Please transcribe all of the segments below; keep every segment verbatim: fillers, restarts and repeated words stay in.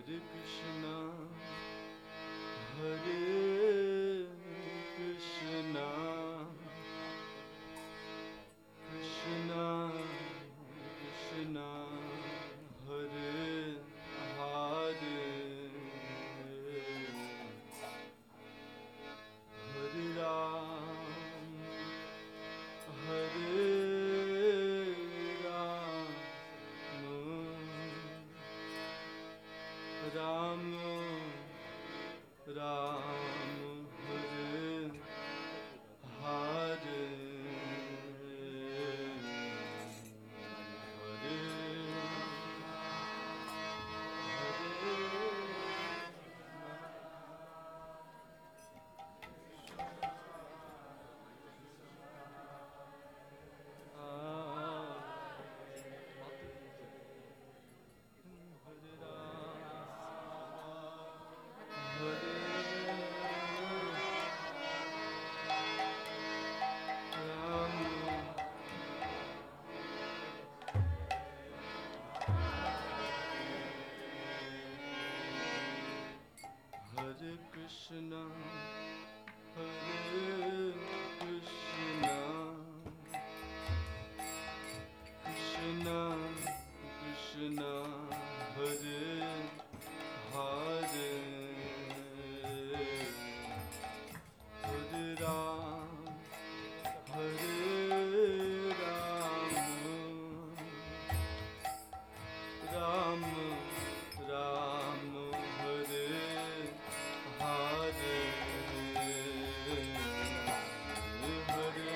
Hare Krishna, Hare Krishna, Krishna Krishna, Hare Hare, Hare Ram, Hare Ram, Ram Ram, Hare Hare, Hare Hare Krishna, Hare Krishna, Krishna Krishna, Hare Hare, Hare Ram, Hare Ram, Ram Ram, Hare Hare, Hare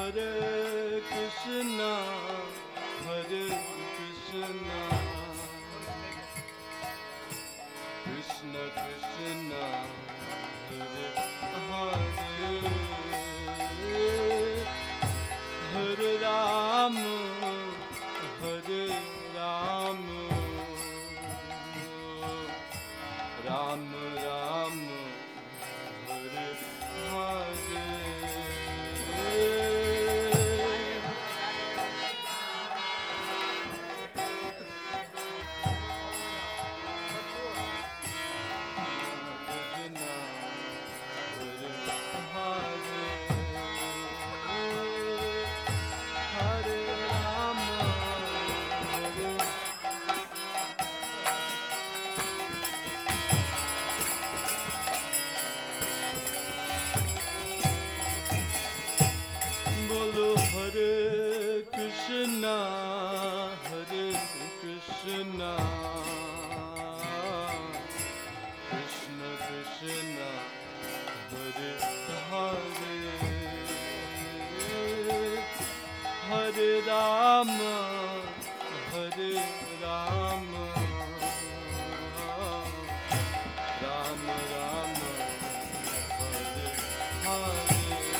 Hare Krishna, Hare Krishna, Krishna Krishna, Hare Hare, Hare Ram, Hare Ram, Ram Ram, Hare Hare. Krishna, Hare Krishna, Krishna Krishna, Hare Hare, Hare Rama, Hare Rama, Rama Rama, Hare Hare.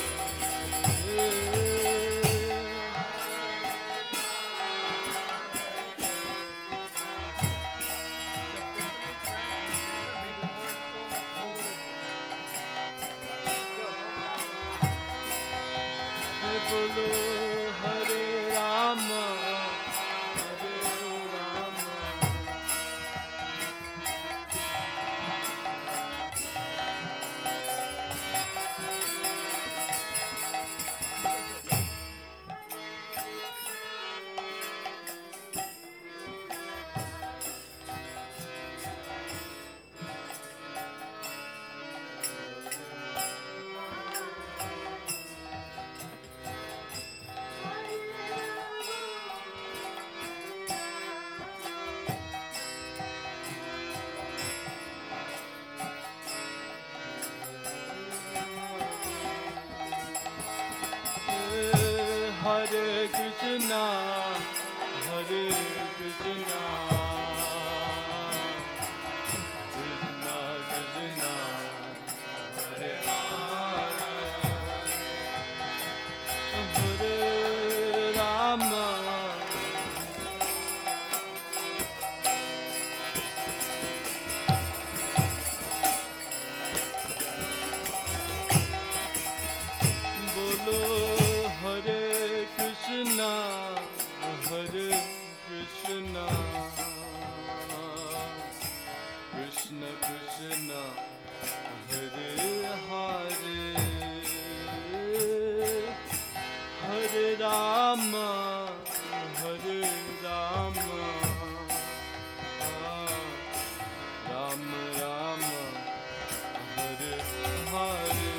Bolo Hare Rama, Hare Rama, Hare Krishna, Hare Krishna, Krishna Krishna, Hare Hare, Hare Rama, Bolo Hare Krishna, Hare Krishna, Krishna Krishna, Hare Hare, Hare Rama, Hare Rama, Rama Rama, Hare Hare.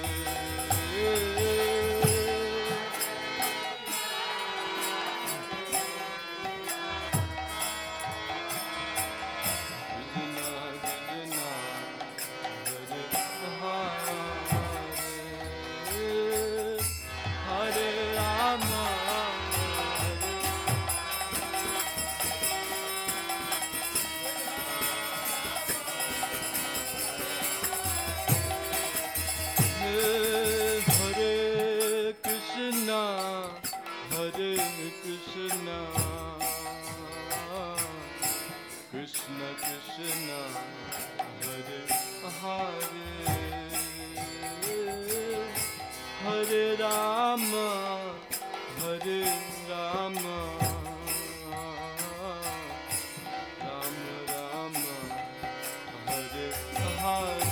Krishna Krishna, Hare Hare, Hare Rama, Hare Rama, Rama Rama, Hare Hare.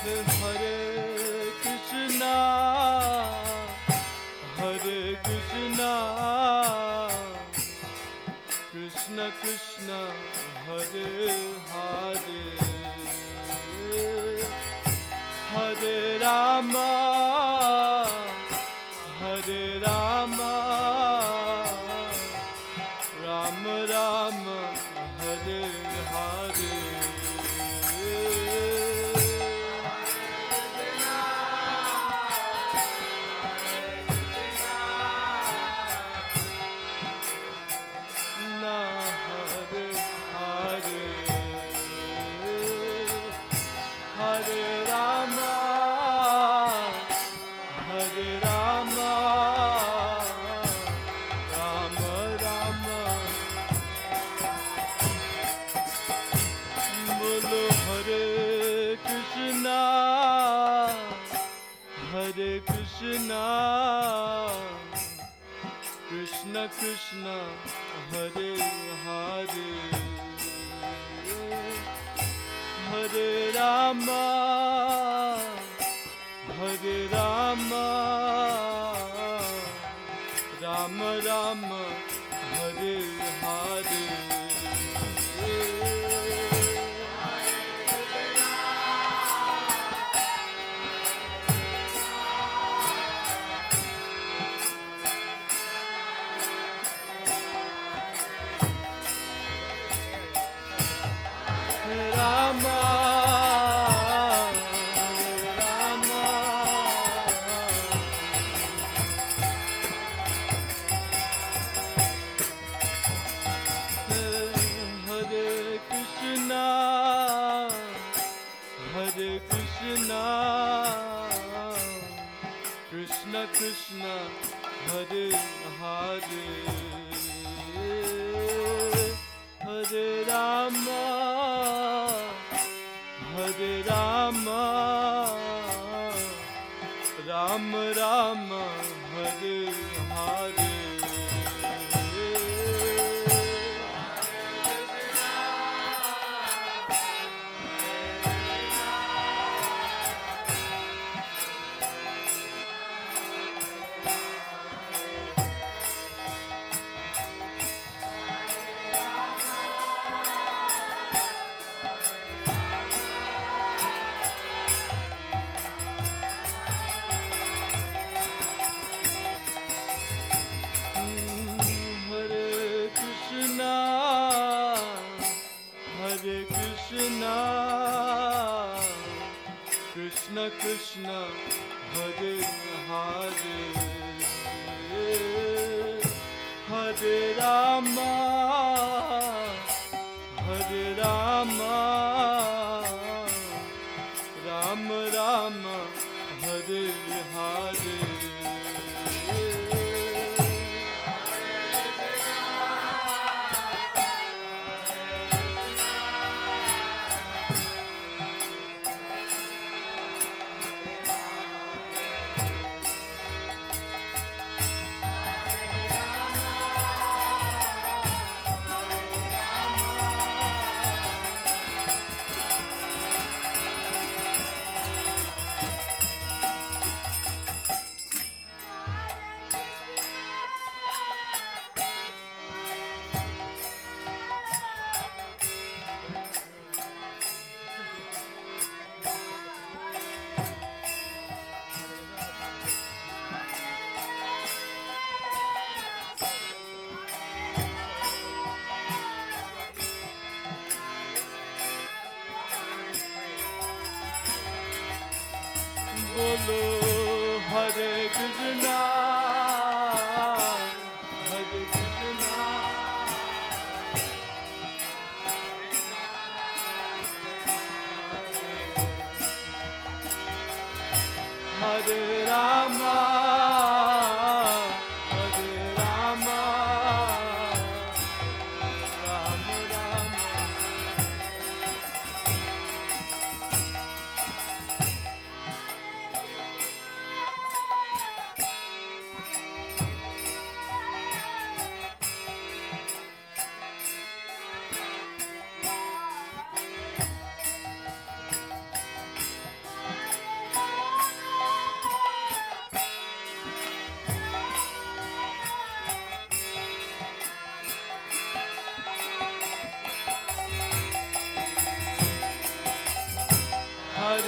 Hare Krishna, Hare Krishna, Krishna Krishna, Hare Hare, Hare Rama, Hare Rama, Rama Rama, Hare Hare. Hare Krishna, Krishna Krishna, Hare Hare, Hare Rama, Hare Rama, Rama Rama, Hare Hare. Rama, Rama, Hare Krishna, Hare Krishna, Krishna Krishna, Hare Hare, Hare Rama, Hare Rama, Rama Rama, Hare Hare. Krishna Krishna, Hare Hare, Hare Rama, Hare Rama, Rama Rama, Hare Hare. Bolo Hare Krishna, Hare Krishna, Hare Rama, Hare Rama, Rama Rama.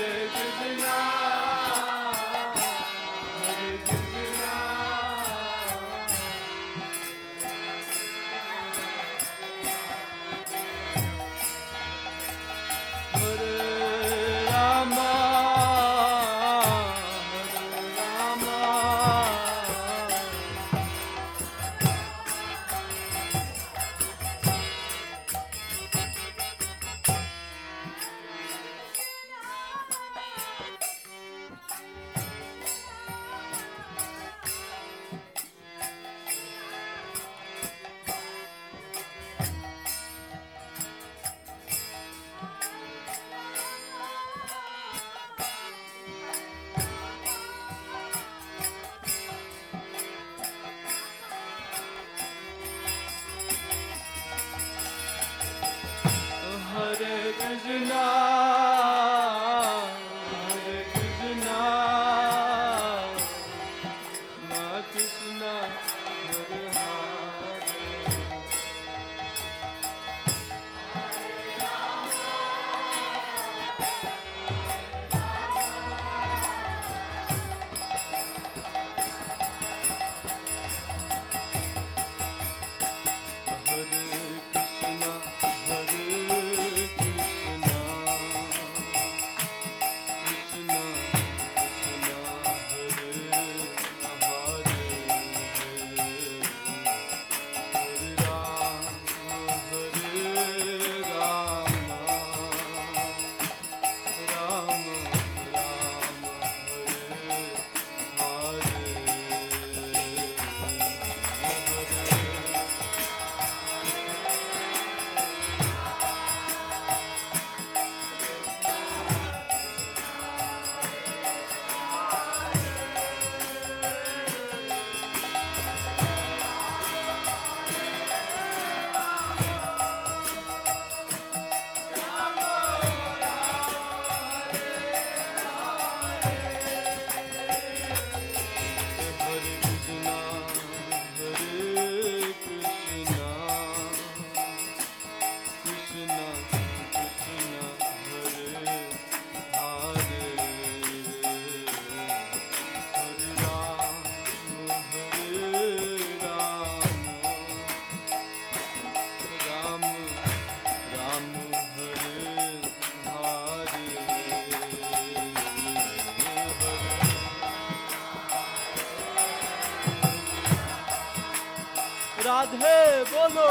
Radhe बोलो।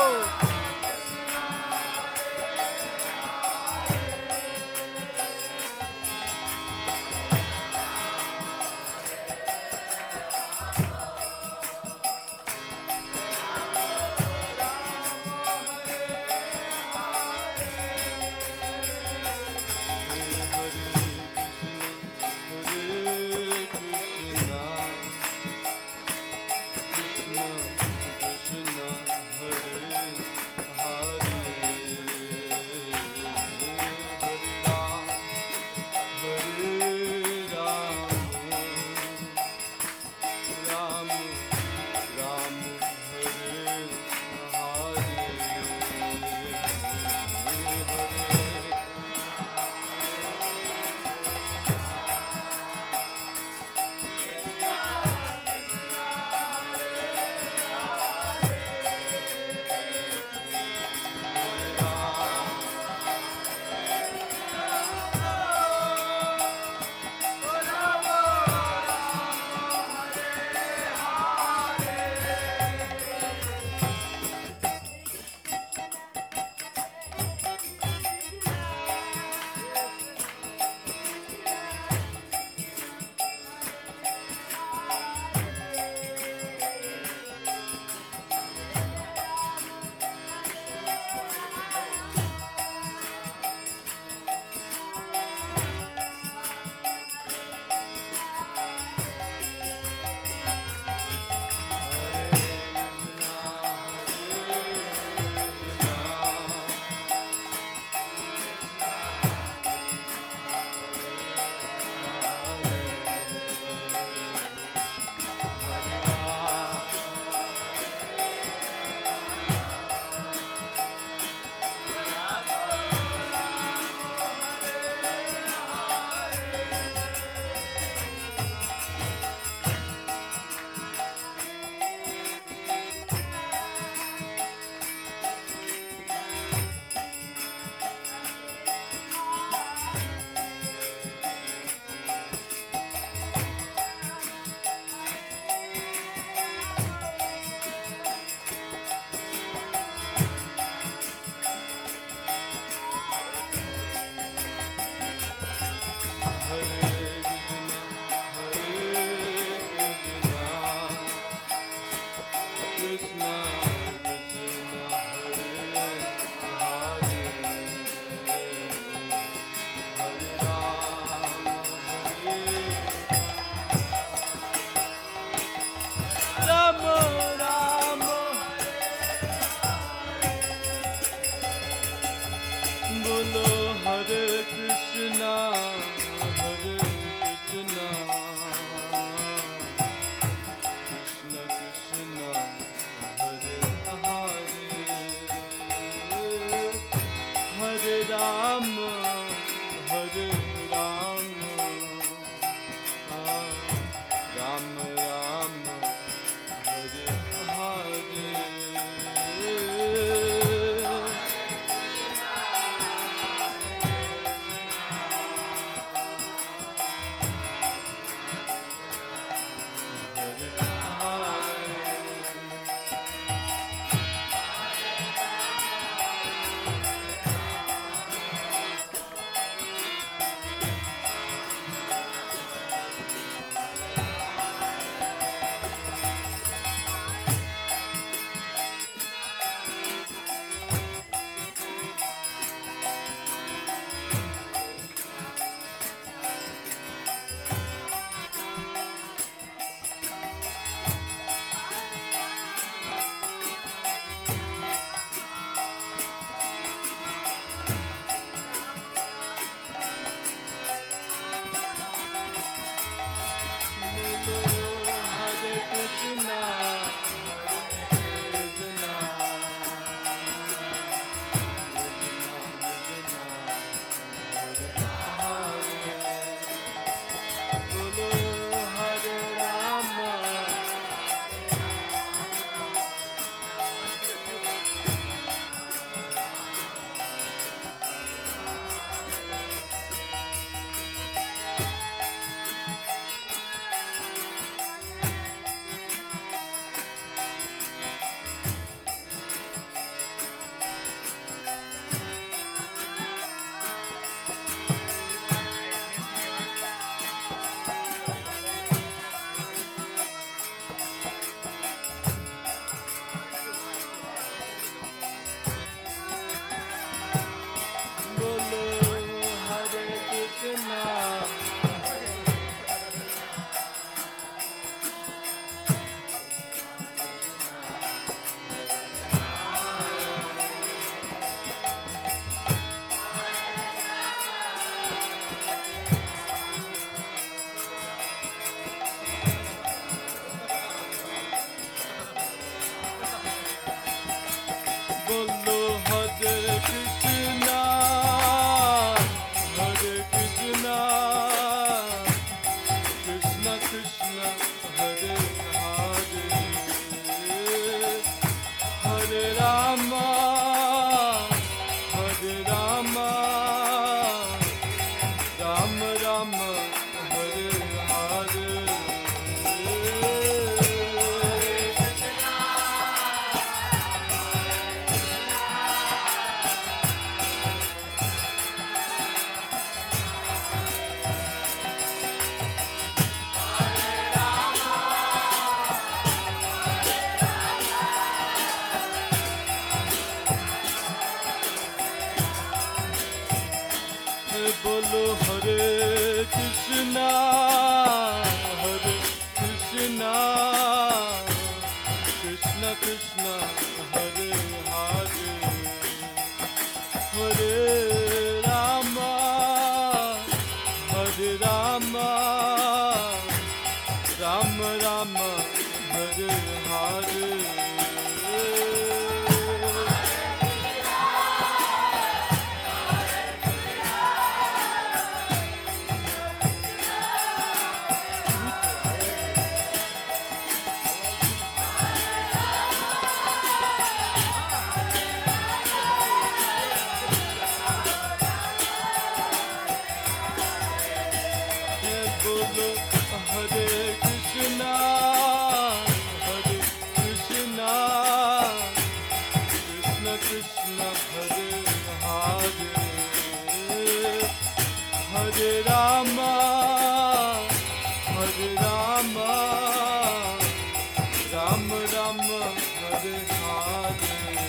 Hare Krishna, Hare Bolo Hare Krishna, Hare Krishna, Krishna Krishna, Hare Hare, Hare Rama, Hare Rama, Rama Rama, Hare Hare. Bolo Hare Krishna, Hare Krishna, Krishna Krishna, Hare Hare, Hare Rama, Hare Rama, Rama Rama, Hare Hare. Bolo Hare Krishna, Hare Krishna, Krishna Krishna, Hare Hare, Hare Rama, Hare Rama, Rama Rama, Hare Hare.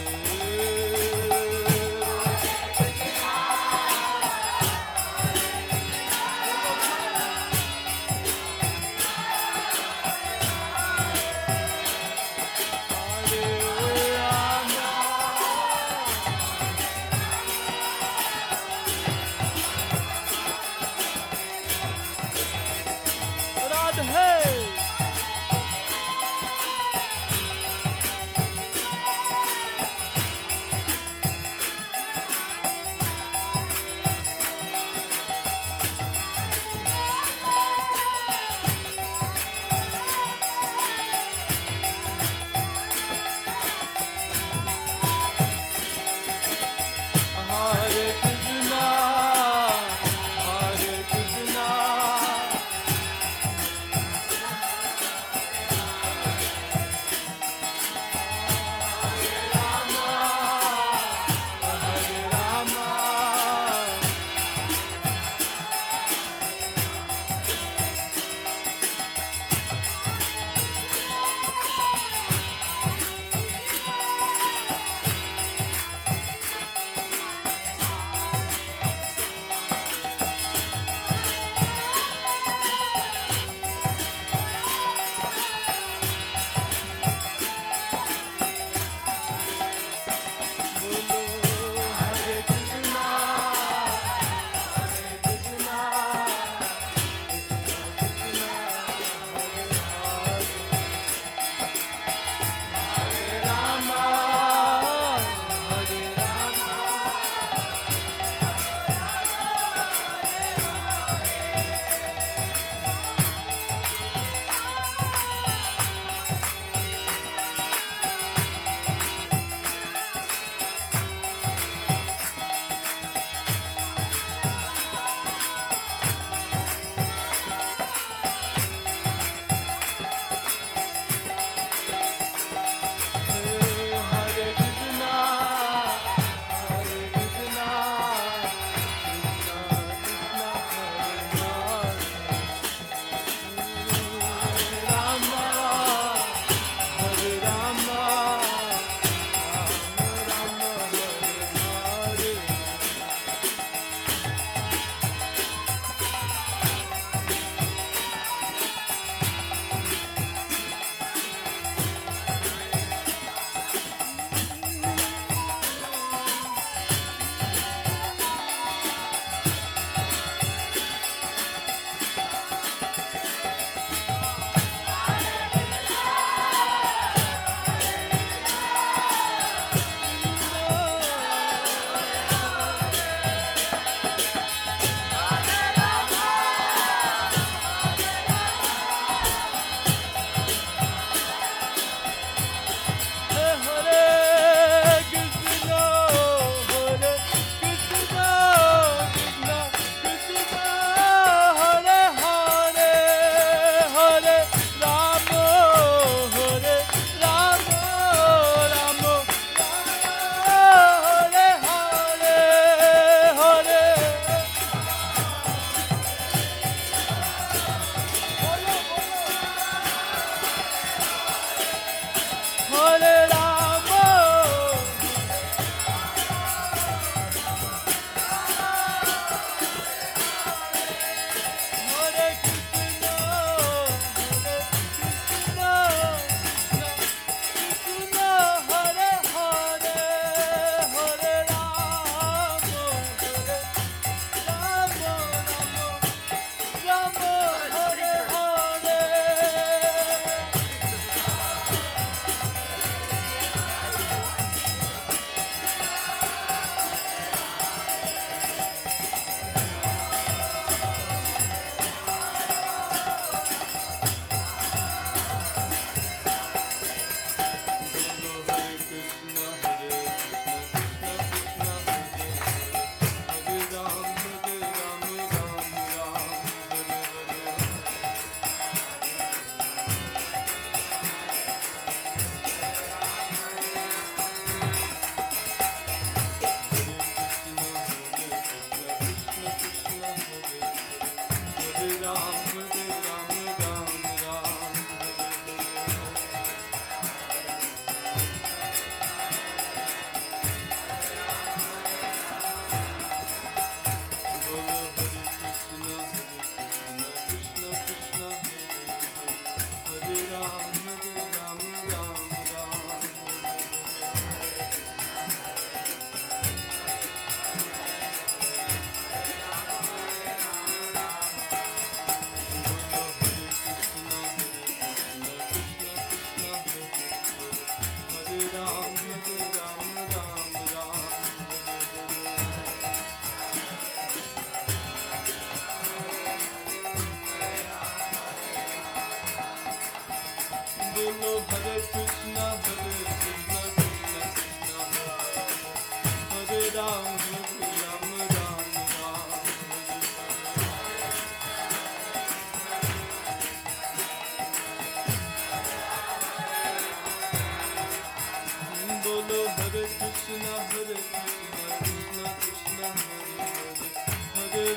Hare Krishna, Hare Krishna,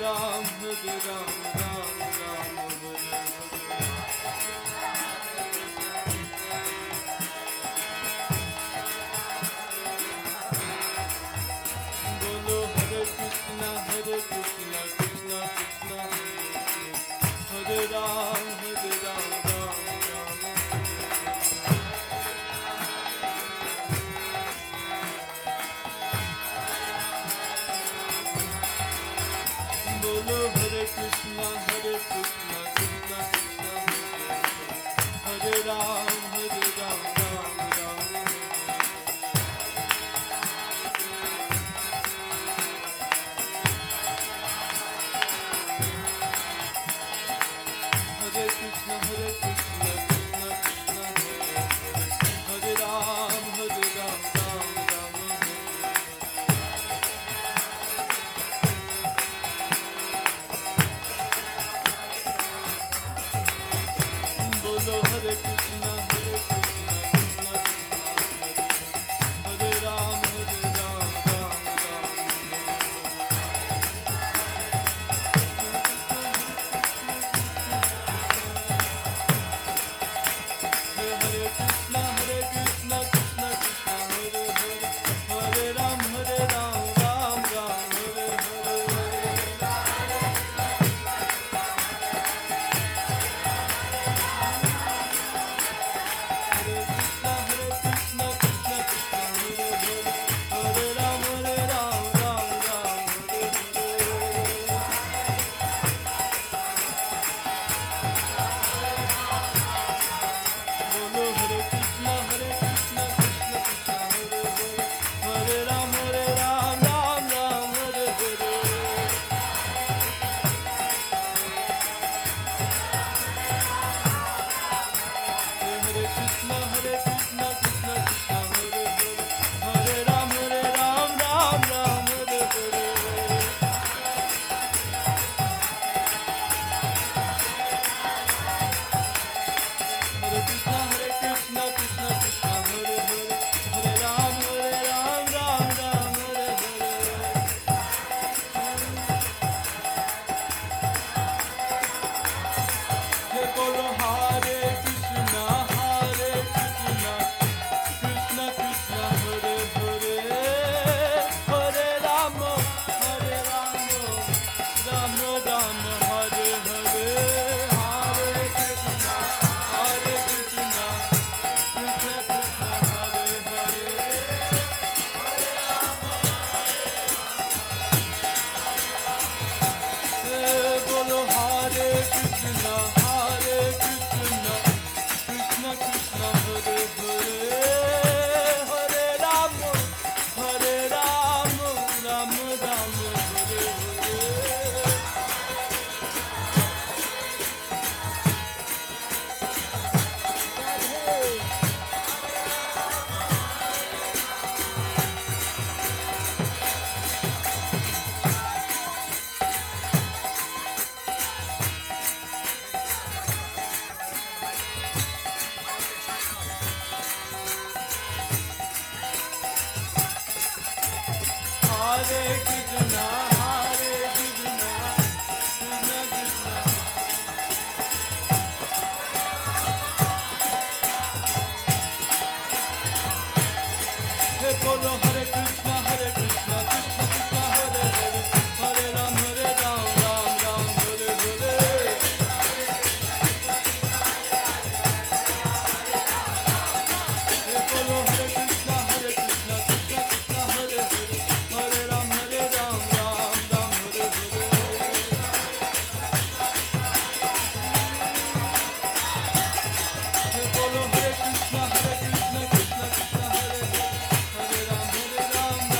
Ram, Hare Ram, Ram Ram, Hare Hare. Bolo Hare Krishna, Hare Krishna, Krishna Krishna, Hare Hare, Hare Ram, Hare Ram, Ram Ram, Bolo Hare Krishna, Hare Krishna, Krishna Krishna, Hare Ram, Hare Ram, Ram Ram, Hare Krishna, Hare Krishna, Krishna Krishna, Hare Ram, Hare Ram, Ram Ram, Bolo Hare Krishna, Hare Krishna, Krishna Krishna, Hare Ram, Hare Ram, Ram Ram, Hare Hare Krishna, Hare Krishna, Krishna Krishna, Hare Hare, Hare Ram, Hare Ram, Ram Ram, Hare Hare Ram, Hare Ram,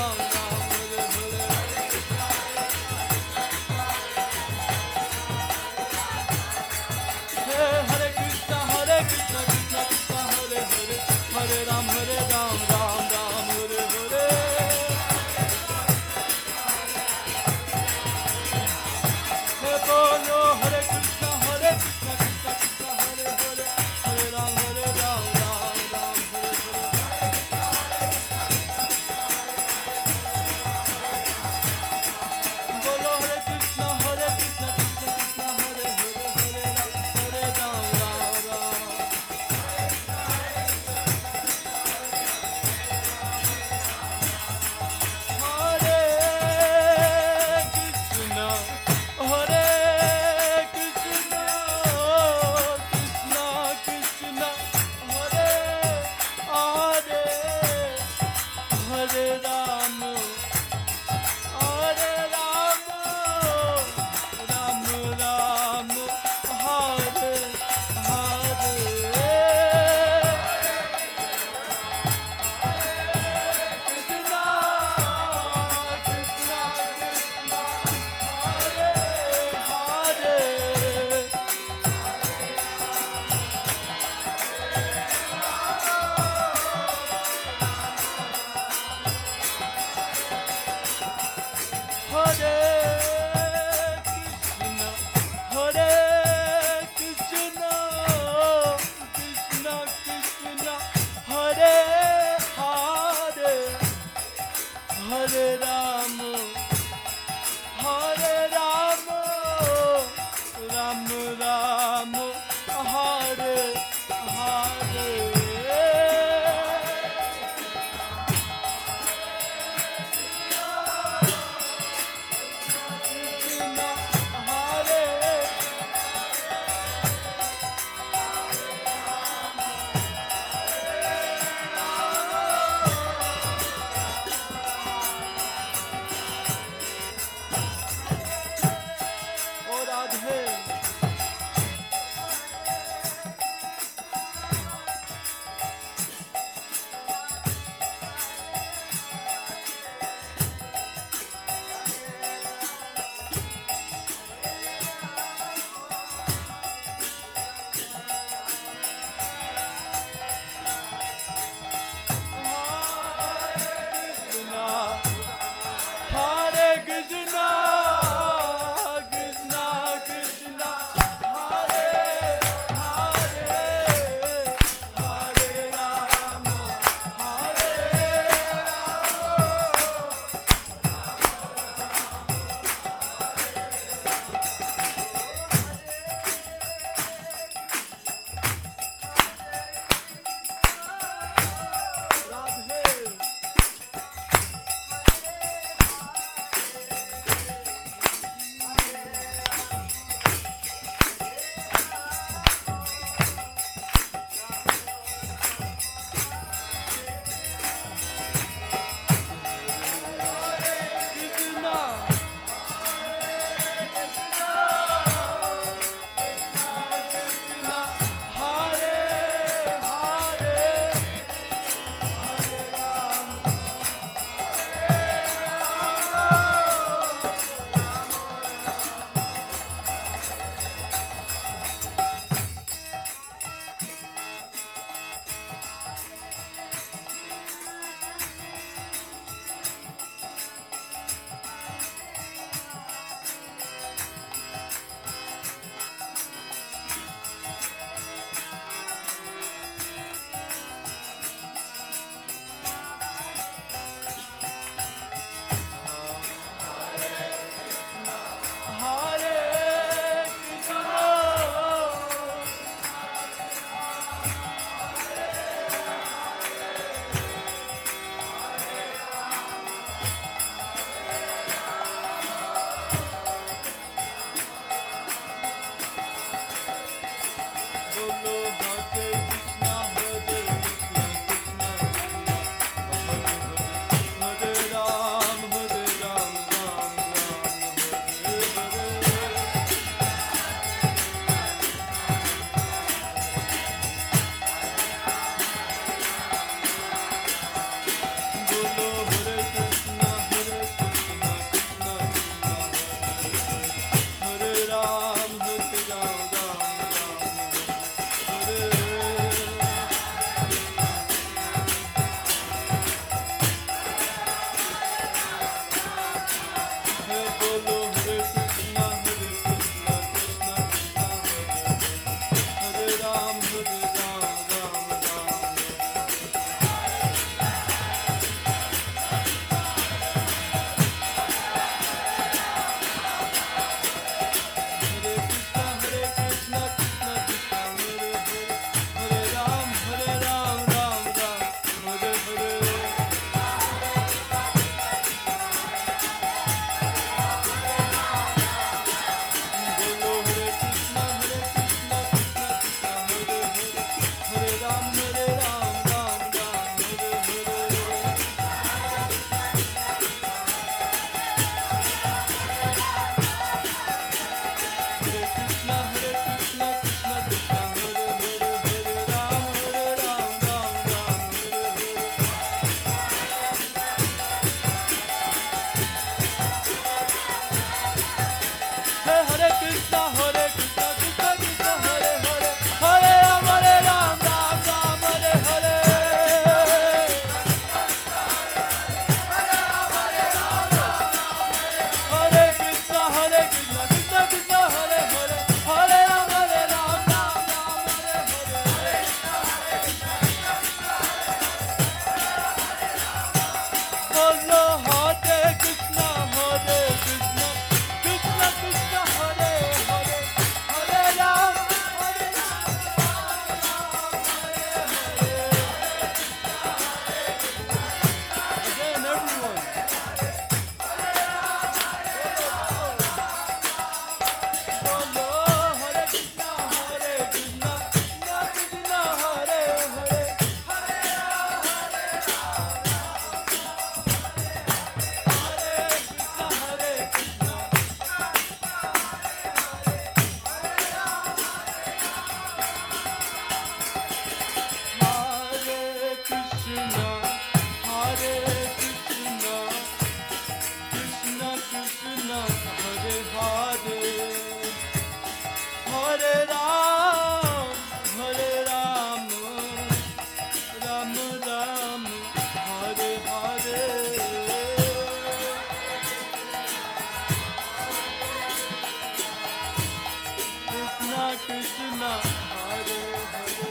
Krishna, Hare Hare.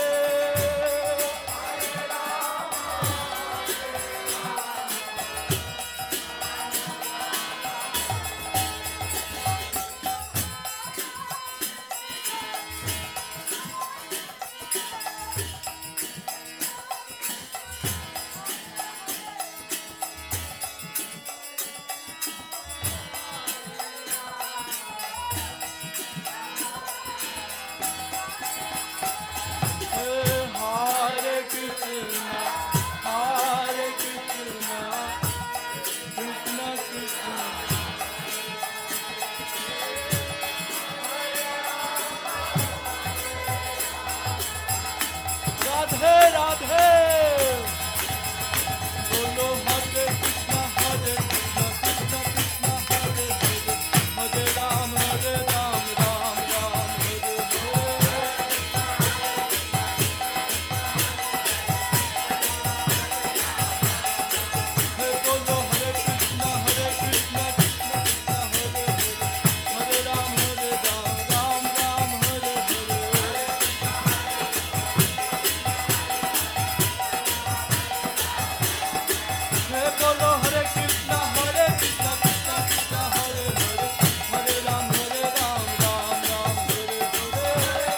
Hare Krishna, Hare Krishna, Krishna Krishna. Radhe Radhe. Bolo Hare Krishna, Hare Krishna, Krishna Krishna, Hare Hare, Hare Ram, Hare Ram, Ram Ram, Hare Hare. Hey, Bolo Hare Krishna, Hare Krishna, Krishna Krishna, Hare Hare, Hare Ram, Hare Ram, Ram Ram, Hare Hare. Hey, Bolo Hare Krishna, Hare Krishna, Krishna Krishna, Hare Hare, Hare Ram, Hare Ram, Ram Ram, Hare Hare.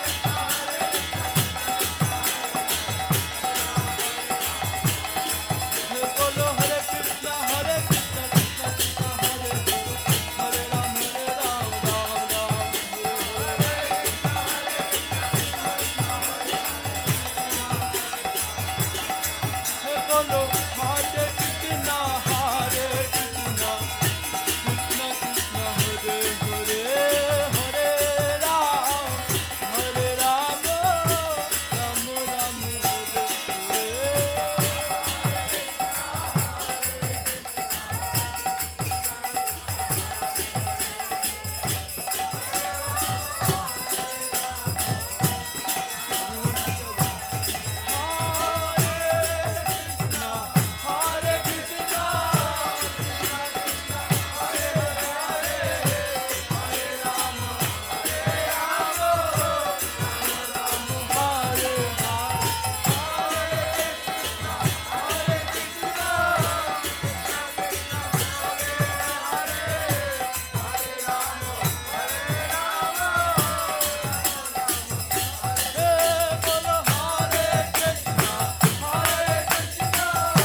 Hey, Bolo Hare Krishna, Hare Krishna, Krishna Krishna, Hare Hare, Hare Ram, Hare Ram, Ram Ram, Hare Hare. Hey, Bolo Hare Krishna, Hare Krishna, Krishna Krishna, Hare Hare, Hare Ram, Hare Ram, Ram Ram, Hare Hare. Hare Krishna, Hare Hare, Bolo Hare Krishna, Hare Krishna,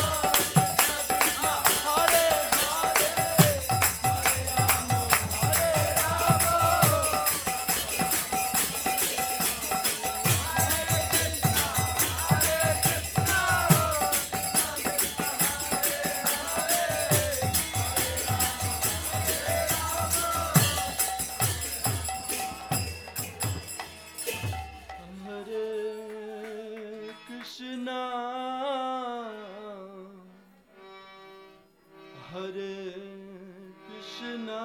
Hare Hare, Hare Krishna, Hare Krishna,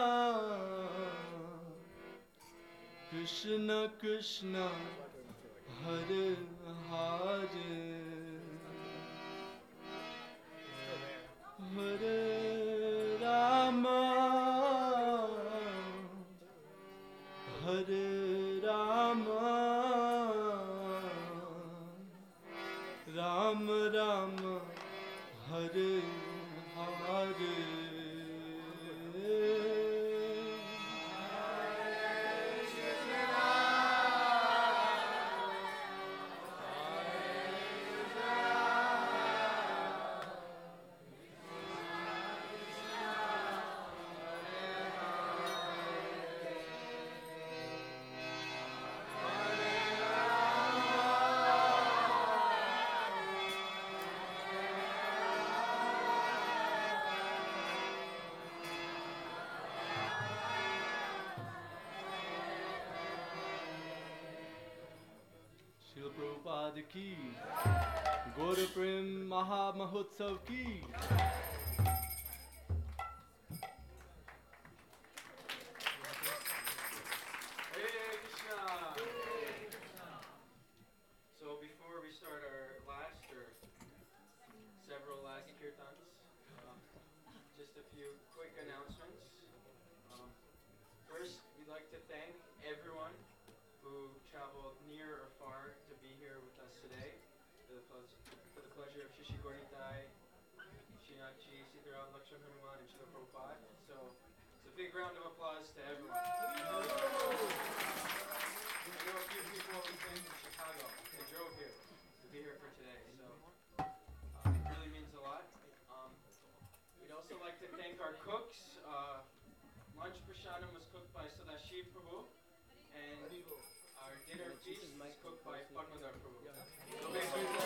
Krishna Krishna, Hare Hare, Hare Rama, Hare Rama, Ram Ram, Hare Hare. Srila Prabhupada ki, Gaura Prem Maha Mahotsav ki. Hare Krishna. So before we start our last or several last kirtans, um, just a few quick announcements. Um, first, we'd like to thank everyone who for the, pleas- for the pleasure of Shishi Gornitai, Shinachi, Sitaram, Lakshman Hanuman, and Srila Prabhupada. So it's a big round of applause to everyone. I know a few people who came from Chicago. They drove here to be here for today. So uh, it really means a lot. Um, we'd also like to thank our cooks. Uh, lunch prashadam was cooked by Sadashiv Prabhu. And our dinner feast is cooked by Padmadar Prabhu. So big thank you.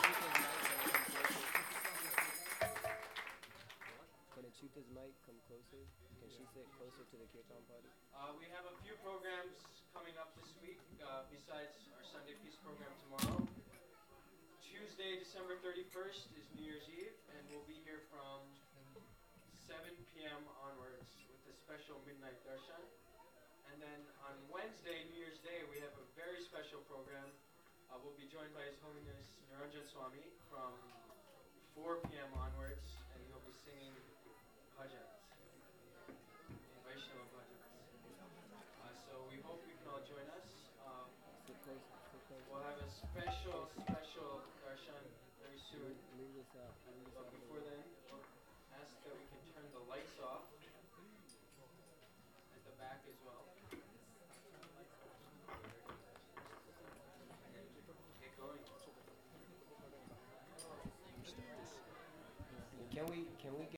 Can Achuta's mic come closer? Can she sit closer to the kirtan party? Uh, we have a few programs coming up this week uh, besides our Sunday Peace program tomorrow. Tuesday, December thirty-first is New Year's Eve, and we'll be here from seven p.m. onwards with the special midnight darshan. And then on Wednesday, New Year's Day, we have a very special program. Uh, we'll be joined by His Holiness Niranjan Swami from four p.m. onwards, and he'll be singing bhajans, Vaishnava bhajans. Uh, so we hope you can all join us. Uh, Sit close, sit close. we'll have a special, special darshan very soon. Move this out. Move this out.